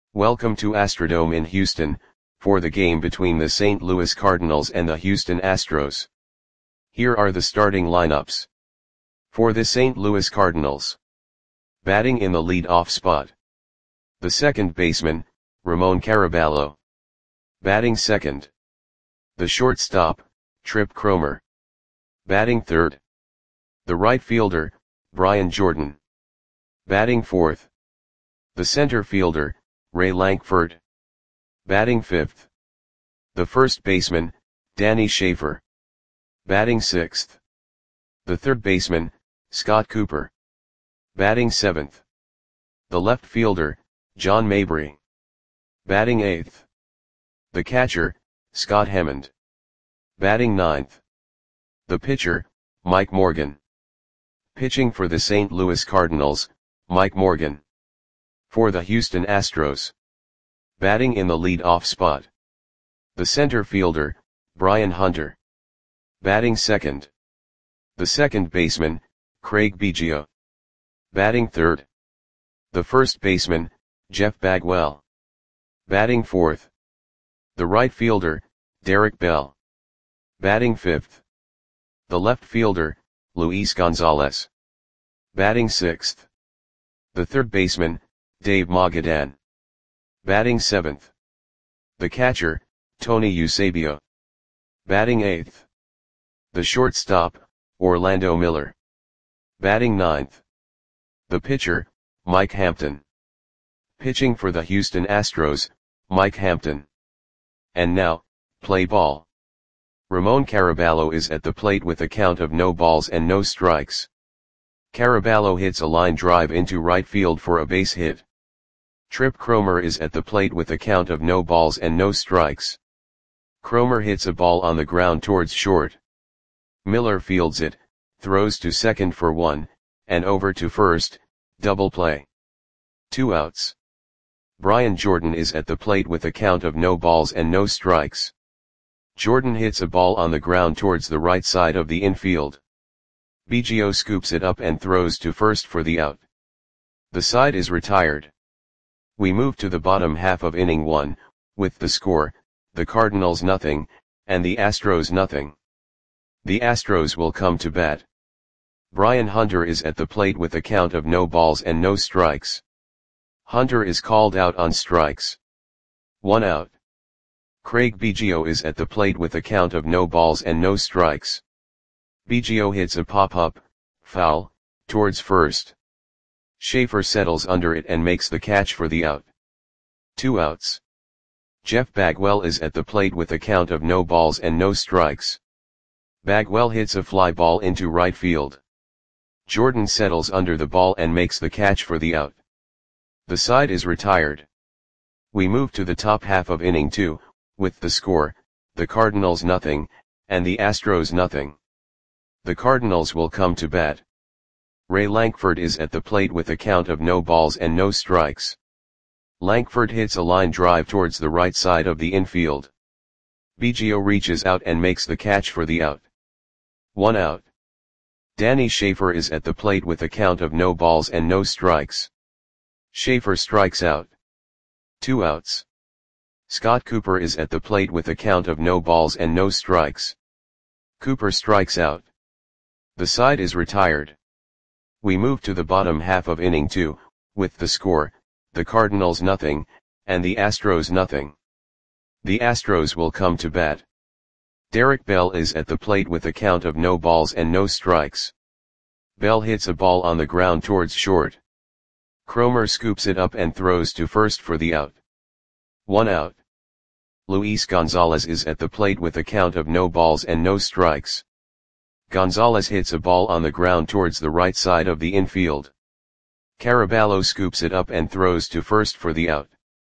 Welcome to Astrodome in Houston, for the game between the St. Louis Cardinals and the Houston Astros. Here are the starting lineups. For the St. Louis Cardinals. Batting in the lead-off spot. The second baseman, Ramon Caraballo. Batting second. The shortstop, Tripp Cromer. Batting third. The right fielder, Brian Jordan. Batting fourth. The center fielder, Ray Lankford. Batting fifth. The first baseman, Danny Schaefer. Batting sixth. The third baseman, Scott Cooper. Batting seventh. The left fielder, John Mabry. Batting eighth. The catcher, Scott Hammond. Batting ninth. The pitcher, Mike Morgan. Pitching for the St. Louis Cardinals, Mike Morgan. For the Houston Astros. Batting in the lead-off spot. The center fielder, Brian Hunter. Batting second. The second baseman, Craig Biggio. Batting third. The first baseman, Jeff Bagwell. Batting fourth. The right fielder, Derek Bell. Batting fifth. The left fielder, Luis Gonzalez. Batting sixth. The third baseman, Dave Magadan. Batting seventh. The catcher, Tony Eusebio. Batting eighth. The shortstop, Orlando Miller. Batting ninth. The pitcher, Mike Hampton. Pitching for the Houston Astros, Mike Hampton. And now, play ball. Ramon Caraballo is at the plate with a count of no balls and no strikes. Caraballo hits a line drive into right field for a base hit. Tripp Cromer is at the plate with a count of no balls and no strikes. Cromer hits a ball on the ground towards short. Miller fields it, throws to second for one, and over to first, double play. 2 outs. Brian Jordan is at the plate with a count of no balls and no strikes. Jordan hits a ball on the ground towards the right side of the infield. Biggio scoops it up and throws to first for the out. The side is retired. We move to the bottom half of inning 1, with the score, the Cardinals nothing, and the Astros nothing. The Astros will come to bat. Brian Hunter is at the plate with a count of no balls and no strikes. Hunter is called out on strikes. 1 out. Craig Biggio is at the plate with a count of no balls and no strikes. Biggio hits a pop-up, foul, towards first. Schaefer settles under it and makes the catch for the out. 2 outs. Jeff Bagwell is at the plate with a count of no balls and no strikes. Bagwell hits a fly ball into right field. Jordan settles under the ball and makes the catch for the out. The side is retired. We move to the top half of inning 2, with the score, the Cardinals nothing, and the Astros nothing. The Cardinals will come to bat. Ray Lankford is at the plate with a count of no balls and no strikes. Lankford hits a line drive towards the right side of the infield. Biggio reaches out and makes the catch for the out. 1 out. Danny Schaefer is at the plate with a count of no balls and no strikes. Schaefer strikes out. 2 outs. Scott Cooper is at the plate with a count of no balls and no strikes. Cooper strikes out. The side is retired. We move to the bottom half of inning 2, with the score, the Cardinals nothing, and the Astros nothing. The Astros will come to bat. Derek Bell is at the plate with a count of no balls and no strikes. Bell hits a ball on the ground towards short. Cromer scoops it up and throws to first for the out. 1 out. Luis Gonzalez is at the plate with a count of no balls and no strikes. Gonzalez hits a ball on the ground towards the right side of the infield. Caraballo scoops it up and throws to first for the out.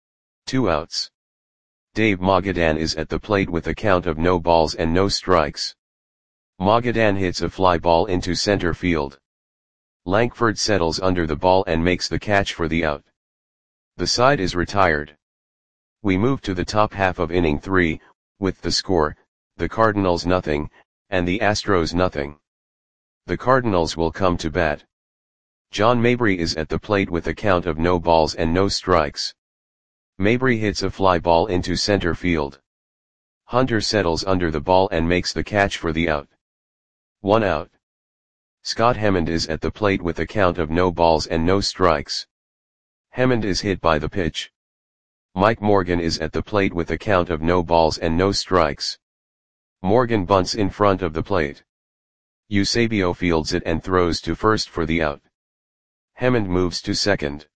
2 outs. Dave Magadan is at the plate with a count of no balls and no strikes. Magadan hits a fly ball into center field. Lankford settles under the ball and makes the catch for the out. The side is retired. We move to the top half of inning 3, with the score, the Cardinals nothing, and the Astros nothing. The Cardinals will come to bat. John Mabry is at the plate with a count of no balls and no strikes. Mabry hits a fly ball into center field. Hunter settles under the ball and makes the catch for the out. 1 out. Scott Hammond is at the plate with a count of no balls and no strikes. Hammond is hit by the pitch. Mike Morgan is at the plate with a count of no balls and no strikes. Morgan bunts in front of the plate. Eusebio fields it and throws to first for the out. Hammond moves to second.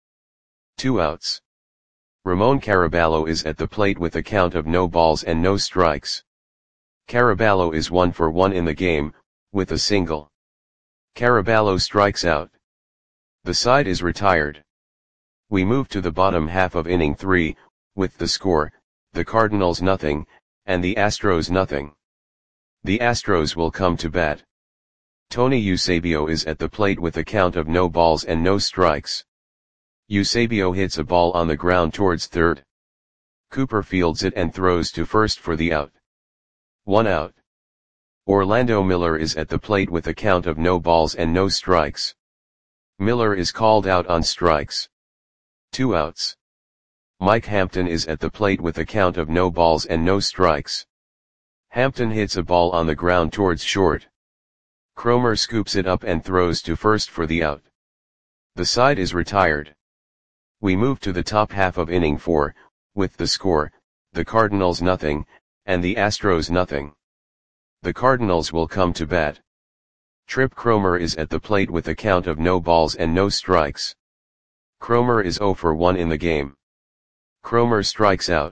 2 outs. Ramon Caraballo is at the plate with a count of no balls and no strikes. Caraballo is 1 for 1 in the game, with a single. Caraballo strikes out. The side is retired. We move to the bottom half of inning 3, with the score, the Cardinals nothing, and the Astros nothing. The Astros will come to bat. Tony Eusebio is at the plate with a count of no balls and no strikes. Eusebio hits a ball on the ground towards third. Cooper fields it and throws to first for the out. 1 out. Orlando Miller is at the plate with a count of no balls and no strikes. Miller is called out on strikes. 2 outs. Mike Hampton is at the plate with a count of no balls and no strikes. Hampton hits a ball on the ground towards short. Cromer scoops it up and throws to first for the out. The side is retired. We move to the top half of inning 4, with the score, the Cardinals nothing, and the Astros nothing. The Cardinals will come to bat. Trip Cromer is at the plate with a count of no balls and no strikes. Cromer is 0 for 1 in the game. Cromer strikes out.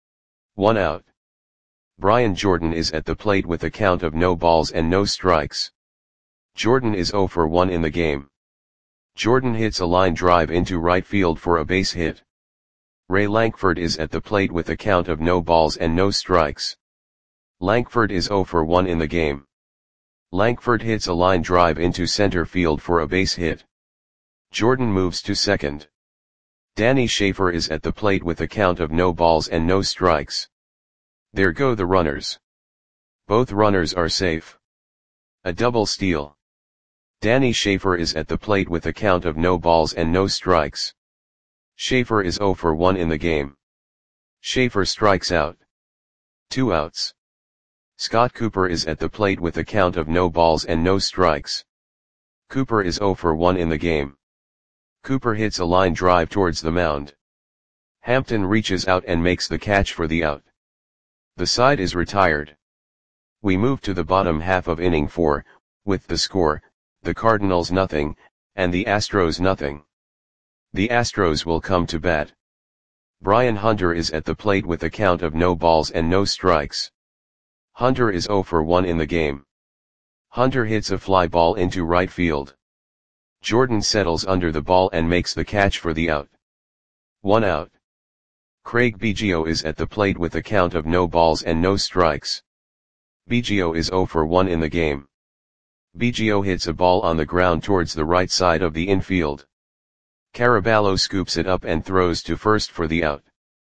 1 out. Brian Jordan is at the plate with a count of no balls and no strikes. Jordan is 0 for 1 in the game. Jordan hits a line drive into right field for a base hit. Ray Lankford is at the plate with a count of no balls and no strikes. Lankford is 0 for 1 in the game. Lankford hits a line drive into center field for a base hit. Jordan moves to second. Danny Schaefer is at the plate with a count of no balls and no strikes. There go the runners. Both runners are safe. A double steal. Danny Schaefer is at the plate with a count of no balls and no strikes. Schaefer is 0 for 1 in the game. Schaefer strikes out. 2 outs. Scott Cooper is at the plate with a count of no balls and no strikes. Cooper is 0 for 1 in the game. Cooper hits a line drive towards the mound. Hampton reaches out and makes the catch for the out. The side is retired. We move to the bottom half of inning 4, with the score, the Cardinals nothing, and the Astros nothing. The Astros will come to bat. Brian Hunter is at the plate with a count of no balls and no strikes. Hunter is 0 for 1 in the game. Hunter hits a fly ball into right field. Jordan settles under the ball and makes the catch for the out. 1 out. Craig Biggio is at the plate with a count of no balls and no strikes. Biggio is 0 for 1 in the game. Biggio hits a ball on the ground towards the right side of the infield. Caraballo scoops it up and throws to first for the out.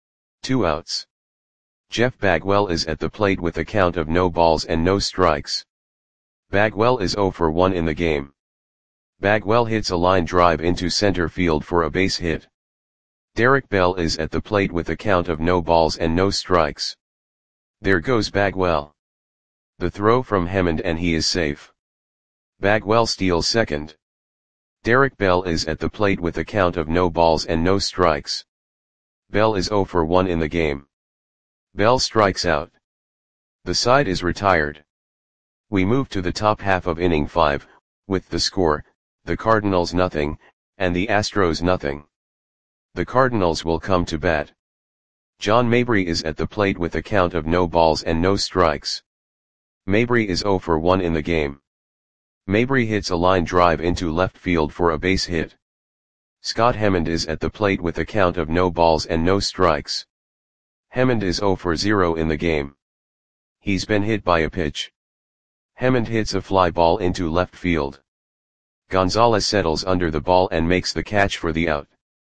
2 outs. Jeff Bagwell is at the plate with a count of no balls and no strikes. Bagwell is 0 for 1 in the game. Bagwell hits a line drive into center field for a base hit. Derek Bell is at the plate with a count of no balls and no strikes. There goes Bagwell. The throw from Hammond and he is safe. Bagwell steals second. Derek Bell is at the plate with a count of no balls and no strikes. Bell is 0 for 1 in the game. Bell strikes out. The side is retired. We move to the top half of inning 5, with the score, the Cardinals nothing, and the Astros nothing. The Cardinals will come to bat. John Mabry is at the plate with a count of no balls and no strikes. Mabry is 0 for 1 in the game. Mabry hits a line drive into left field for a base hit. Scott Hammond is at the plate with a count of no balls and no strikes. Hammond is 0 for 0 in the game. He's been hit by a pitch. Hammond hits a fly ball into left field. Gonzalez settles under the ball and makes the catch for the out.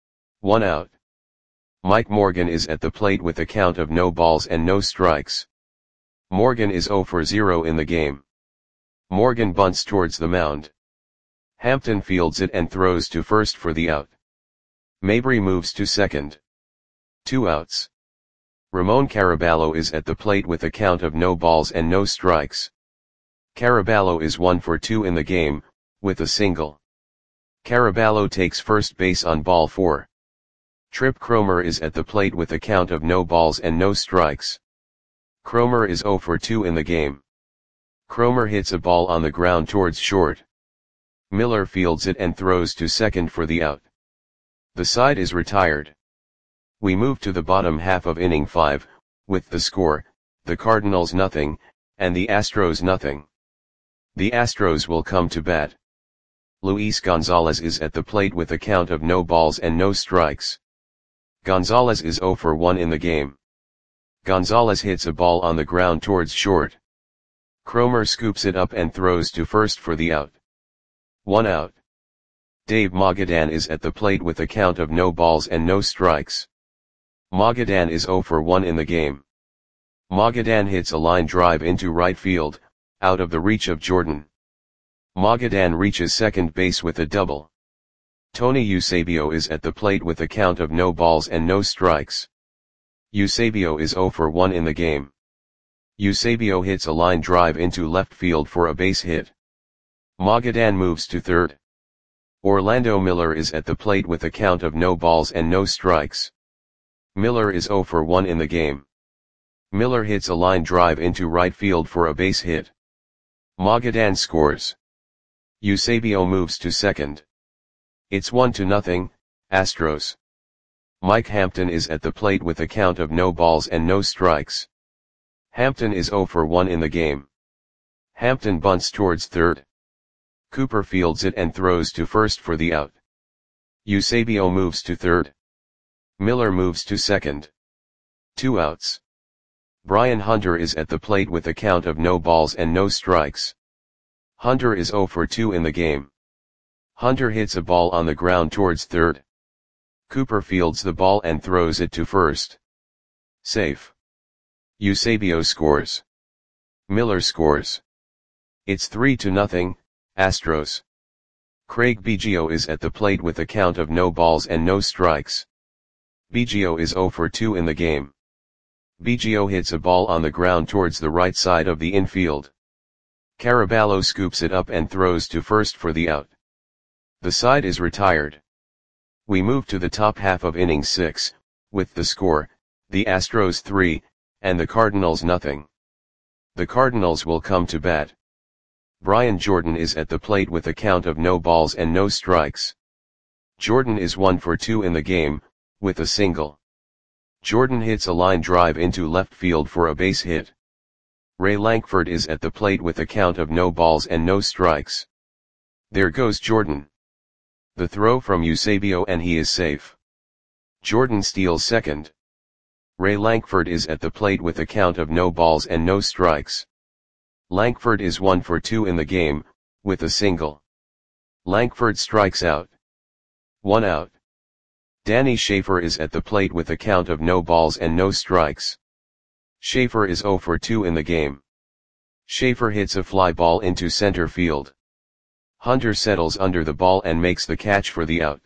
1 out. Mike Morgan is at the plate with a count of no balls and no strikes. Morgan is 0 for 0 in the game. Morgan bunts towards the mound. Hampton fields it and throws to first for the out. Mabry moves to second. 2 outs. Ramon Caraballo is at the plate with a count of no balls and no strikes. Caraballo is 1 for 2 in the game, with a single. Caraballo takes first base on ball 4. Trip Cromer is at the plate with a count of no balls and no strikes. Cromer is 0 for 2 in the game. Cromer hits a ball on the ground towards short. Miller fields it and throws to second for the out. The side is retired. We move to the bottom half of inning 5, with the score, the Cardinals nothing, and the Astros nothing. The Astros will come to bat. Luis Gonzalez is at the plate with a count of no balls and no strikes. Gonzalez is 0 for 1 in the game. Gonzalez hits a ball on the ground towards short. Cromer scoops it up and throws to first for the out. 1 out. Dave Magadan is at the plate with a count of no balls and no strikes. Magadan is 0 for 1 in the game. Magadan hits a line drive into right field, out of the reach of Jordan. Magadan reaches second base with a double. Tony Eusebio is at the plate with a count of no balls and no strikes. Eusebio is 0 for 1 in the game. Eusebio hits a line drive into left field for a base hit. Magadan moves to third. Orlando Miller is at the plate with a count of no balls and no strikes. Miller is 0 for 1 in the game. Miller hits a line drive into right field for a base hit. Magadan scores. Eusebio moves to second. It's 1-0, Astros. Mike Hampton is at the plate with a count of no balls and no strikes. Hampton is 0 for 1 in the game. Hampton bunts towards third. Cooper fields it and throws to first for the out. Eusebio moves to third. Miller moves to second. 2 outs. Brian Hunter is at the plate with a count of no balls and no strikes. Hunter is 0 for 2 in the game. Hunter hits a ball on the ground towards third. Cooper fields the ball and throws it to first. Safe. Eusebio scores. Miller scores. It's 3-0, Astros. Craig Biggio is at the plate with a count of no balls and no strikes. Biggio is 0 for 2 in the game. Biggio hits a ball on the ground towards the right side of the infield. Caraballo scoops it up and throws to first for the out. The side is retired. We move to the top half of inning 6, with the score, the Astros 3, and the Cardinals nothing. The Cardinals will come to bat. Brian Jordan is at the plate with a count of no balls and no strikes. Jordan is 1 for 2 in the game, with a single. Jordan hits a line drive into left field for a base hit. Ray Lankford is at the plate with a count of no balls and no strikes. There goes Jordan. The throw from Eusebio and he is safe. Jordan steals second. Ray Lankford is at the plate with a count of no balls and no strikes. Lankford is 1 for 2 in the game, with a single. Lankford strikes out. 1 out. Danny Schaefer is at the plate with a count of no balls and no strikes. Schaefer is 0 for 2 in the game. Schaefer hits a fly ball into center field. Hunter settles under the ball and makes the catch for the out.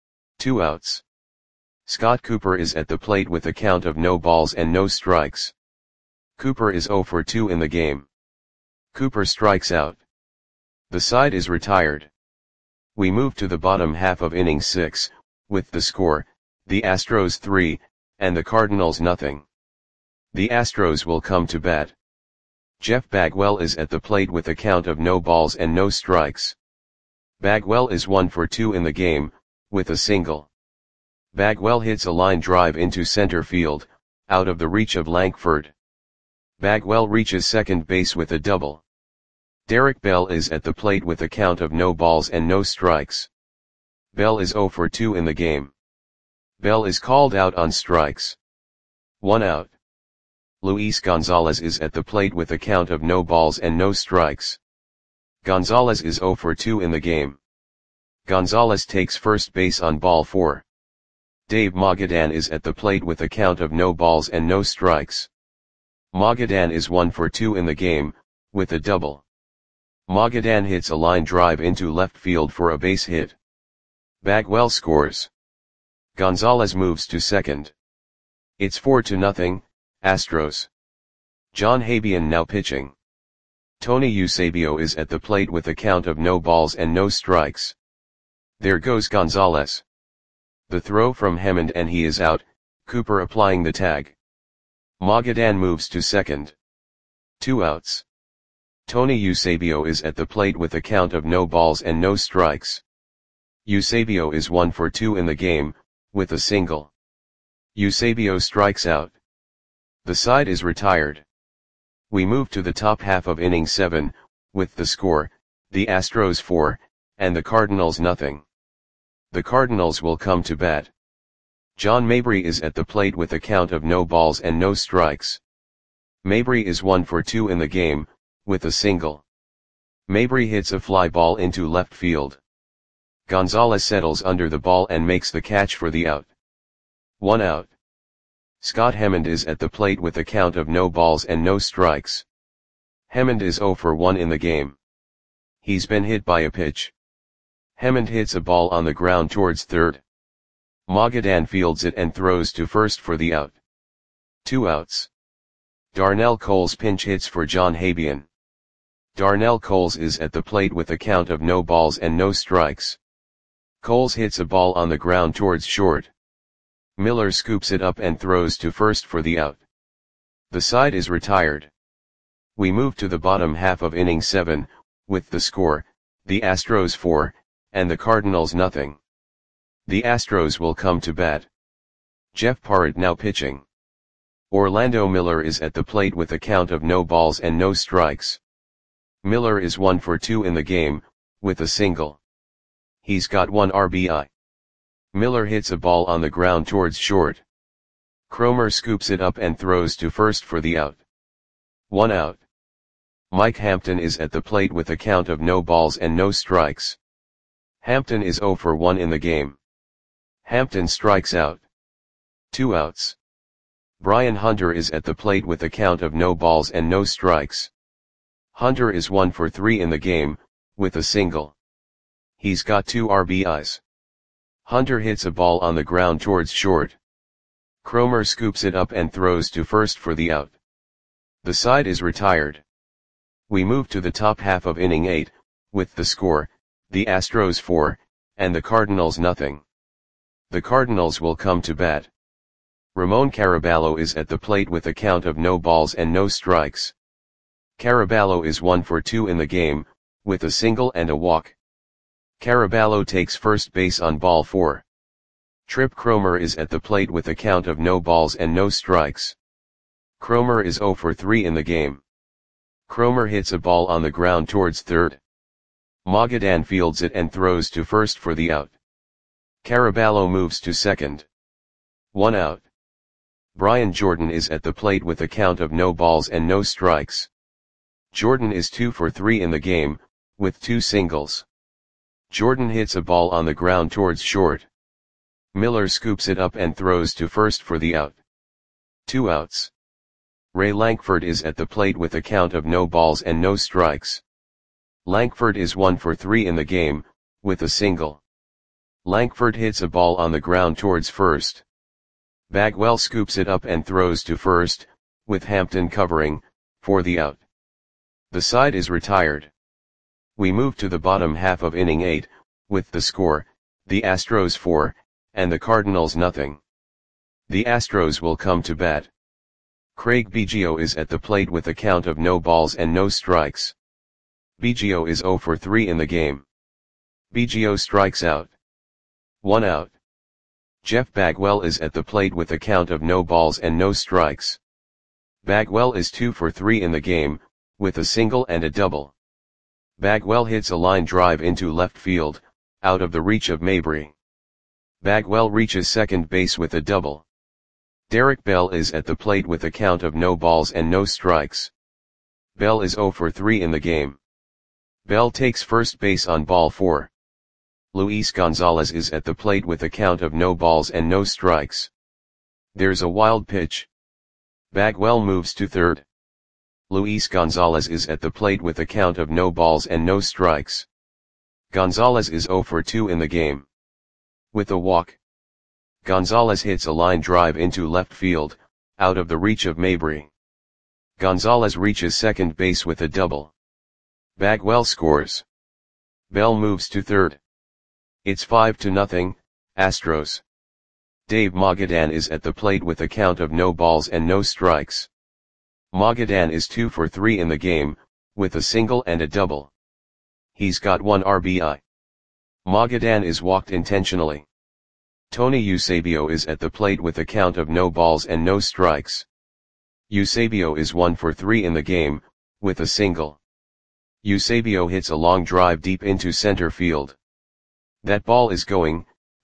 2 outs. Scott Cooper is at the plate with a count of no balls and no strikes. Cooper is 0 for 2 in the game. Cooper strikes out. The side is retired. We move to the bottom half of inning 6, with the score, the Astros 3, and the Cardinals nothing. The Astros will come to bat. Jeff Bagwell is at the plate with a count of no balls and no strikes. Bagwell is 1 for 2 in the game, with a single. Bagwell hits a line drive into center field, out of the reach of Lankford. Bagwell reaches second base with a double. Derek Bell is at the plate with a count of no balls and no strikes. Bell is 0 for 2 in the game. Bell is called out on strikes. 1 out. Luis Gonzalez is at the plate with a count of no balls and no strikes. Gonzalez is 0 for 2 in the game. Gonzalez takes first base on ball 4. Dave Magadan is at the plate with a count of no balls and no strikes. Magadan is 1 for 2 in the game, with a double. Magadan hits a line drive into left field for a base hit. Bagwell scores. Gonzalez moves to second. It's 4-0, Astros. John Habian now pitching. Tony Eusebio is at the plate with a count of no balls and no strikes. There goes Gonzalez. The throw from Hammond and he is out, Cooper applying the tag. Magadan moves to second. 2 outs. Tony Eusebio is at the plate with a count of no balls and no strikes. Eusebio is 1 for 2 in the game, with a single. Eusebio strikes out. The side is retired. We move to the top half of inning 7, with the score, the Astros 4, and the Cardinals nothing. The Cardinals will come to bat. John Mabry is at the plate with a count of no balls and no strikes. Mabry is 1 for 2 in the game, with a single. Mabry hits a fly ball into left field. Gonzalez settles under the ball and makes the catch for the out. 1 out. Scott Hammond is at the plate with a count of no balls and no strikes. Hammond is 0 for 1 in the game. He's been hit by a pitch. Hammond hits a ball on the ground towards third. Magadan fields it and throws to first for the out. 2 outs. Darnell Coles pinch hits for John Habian. Darnell Coles is at the plate with a count of no balls and no strikes. Coles hits a ball on the ground towards short. Miller scoops it up and throws to first for the out. The side is retired. We move to the bottom half of inning 7, with the score, the Astros 4, and the Cardinals nothing. The Astros will come to bat. Jeff Parrott now pitching. Orlando Miller is at the plate with a count of no balls and no strikes. Miller is 1 for 2 in the game, with a single. He's got 1 RBI. Miller hits a ball on the ground towards short. Cromer scoops it up and throws to first for the out. 1 out. Mike Hampton is at the plate with a count of no balls and no strikes. Hampton is 0 for 1 in the game. Hampton strikes out. 2 outs. Brian Hunter is at the plate with a count of no balls and no strikes. Hunter is 1 for 3 in the game, with a single. He's got 2 RBIs. Hunter hits a ball on the ground towards short. Cromer scoops it up and throws to first for the out. The side is retired. We move to the top half of inning 8, with the score, the Astros 4, and the Cardinals nothing. The Cardinals will come to bat. Ramon Caraballo is at the plate with a count of no balls and no strikes. Caraballo is 1 for 2 in the game, with a single and a walk. Caraballo takes first base on ball 4. Trip Cromer is at the plate with a count of no balls and no strikes. Cromer is 0 for 3 in the game. Cromer hits a ball on the ground towards third. Magadan fields it and throws to first for the out. Caraballo moves to second. 1 out. Brian Jordan is at the plate with a count of no balls and no strikes. Jordan is 2 for 3 in the game, with 2 singles. Jordan hits a ball on the ground towards short. Miller scoops it up and throws to first for the out. 2 outs. Ray Lankford is at the plate with a count of no balls and no strikes. Lankford is 1 for 3 in the game, with a single. Lankford hits a ball on the ground towards first. Bagwell scoops it up and throws to first, with Hampton covering, for the out. The side is retired. We move to the bottom half of inning 8, with the score, the Astros 4, and the Cardinals nothing. The Astros will come to bat. Craig Biggio is at the plate with a count of no balls and no strikes. Biggio is 0 for 3 in the game. Biggio strikes out. 1 out. Jeff Bagwell is at the plate with a count of no balls and no strikes. Bagwell is 2 for 3 in the game, with a single and a double. Bagwell hits a line drive into left field, out of the reach of Mabry. Bagwell reaches second base with a double. Derek Bell is at the plate with a count of no balls and no strikes. Bell is 0 for 3 in the game. Bell takes first base on ball 4. Luis Gonzalez is at the plate with a count of no balls and no strikes. There's a wild pitch. Bagwell moves to third. Luis Gonzalez is at the plate with a count of no balls and no strikes. Gonzalez is 0 for 2 in the game. With a walk. Gonzalez hits a line drive into left field, out of the reach of Mabry. Gonzalez reaches second base with a double. Bagwell scores. Bell moves to third. It's 5-0, Astros. Dave Magadan is at the plate with a count of no balls and no strikes. Magadan is 2 for 3 in the game, with a single and a double. He's got 1 RBI. Magadan is walked intentionally. Tony Eusebio is at the plate with a count of no balls and no strikes. Eusebio is 1 for 3 in the game, with a single. Eusebio hits a long drive deep into center field. That ball is gone.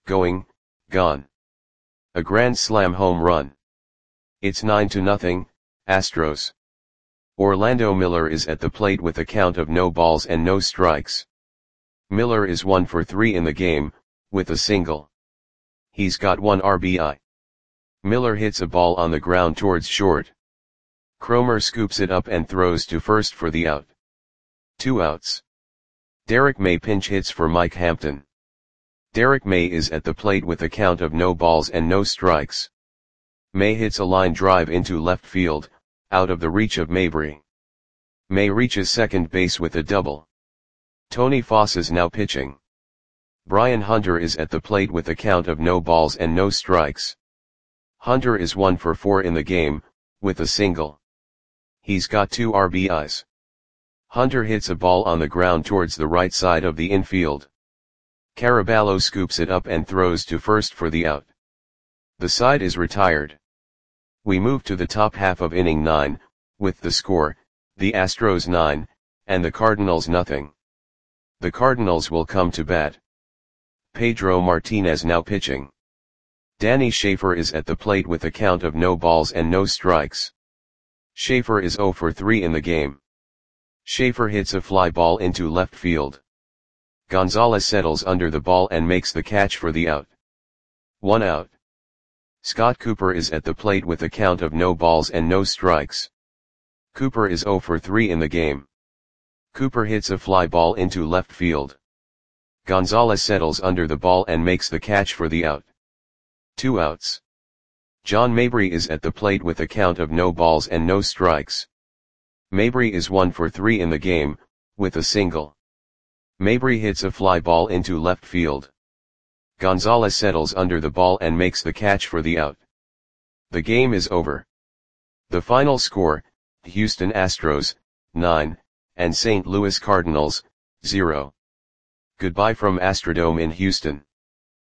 A grand slam home run. It's 9-0, Astros. Orlando Miller is at the plate with a count of no balls and no strikes. Miller is 1 for 3 in the game, with a single. He's got 1 RBI. Miller hits a ball on the ground towards short. Cromer scoops it up and throws to first for the out. 2 outs. Derek May pinch hits for Mike Hampton. Derek May is at the plate with a count of no balls and no strikes. May hits a line drive into left field, out of the reach of Mabry. May reaches second base with a double. Tony Foss is now pitching. Brian Hunter is at the plate with a count of no balls and no strikes. Hunter is 1 for 4 in the game, with a single. He's got 2 RBIs. Hunter hits a ball on the ground towards the right side of the infield. Caraballo scoops it up and throws to first for the out. The side is retired. We move to the top half of inning 9, with the score, the Astros 9, and the Cardinals nothing. The Cardinals will come to bat. Pedro Martinez now pitching. Danny Schaefer is at the plate with a count of no balls and no strikes. Schaefer is 0 for 3 in the game. Schaefer hits a fly ball into left field. Gonzalez settles under the ball and makes the catch for the out. 1 out. Scott Cooper is at the plate with a count of no balls and no strikes. Cooper is 0 for 3 in the game. Cooper hits a fly ball into left field. Gonzalez settles under the ball and makes the catch for the out. 2 outs. John Mabry is at the plate with a count of no balls and no strikes. Mabry is 1 for 3 in the game, with a single. Mabry hits a fly ball into left field. Gonzalez settles under the ball and makes the catch for the out. The game is over. The final score, Houston Astros, 9, and St. Louis Cardinals, 0. Goodbye from Astrodome in Houston.